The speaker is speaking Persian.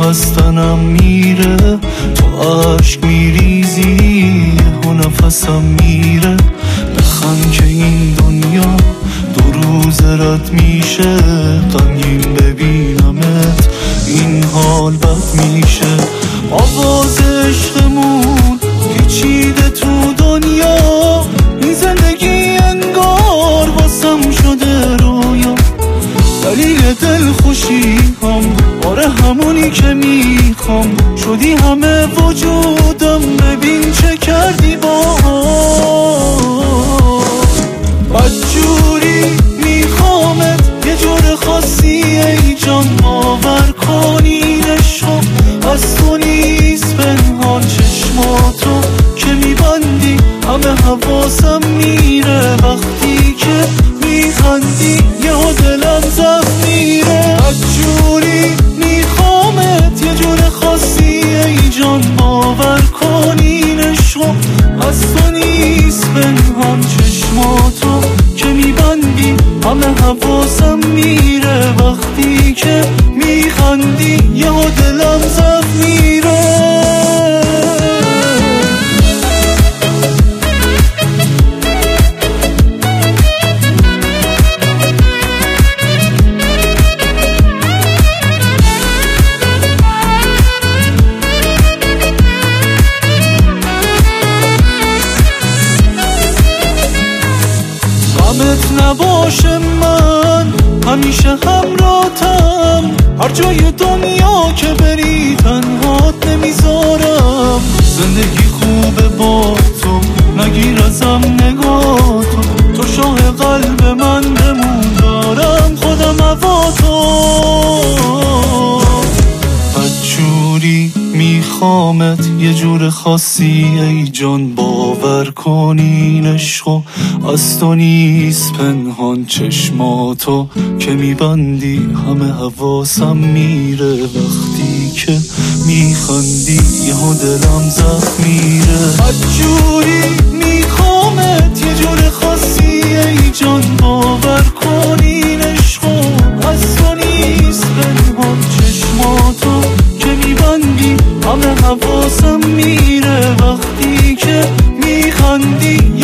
از تنم میره، تو عشق میریزی و نفسم میره. بخند که این دنیا دو روز رد میشه، غمگین ببینمت این حال بد میشه. آواز عشقمون پیچیده تو دنیا، این زندگی انگار واسم شده رویا. دلیل دلخوشی هم آره همونی که میخوام، شدی همه وجودم، ببین چه کردی بدجوری میخوامت یه جور خاصی ای جان، باور کنی عشق از تو نیست پنهان. چشماتو که میبندی همه حواسم میره، وقتی که میخندی یه دلم زخم میره. بدجوری میخوامت یه جور خاصی ای جان، باور کنی عشق از تو نیست پنهان. چشماتو که میبندی همه حواسم میره، وقتی که میخندی یه دلم زخم میره. غمت نباشه من همیشه همراهتم، هر جای دنیا که بری تنهات نمیذارم. زندگی خوبه با تو، نگیر ازم نگاه تو شاه قلب من بمون، دارم خودم هوا تو. بدجوری میخوامت یه جور خاصی ای جان، باور کنین عشق از تو نیست پنهان. چشماتو که میبندی همه حواسم میره، وقتی که میخندی یه دلم زخم میره. بدجوری میخوامت یه جور خاصی ای جان، باور کنین عشق از تو نیست پنهان. چشماتو که میبندی همه حواسم میره، وقتی که میخندی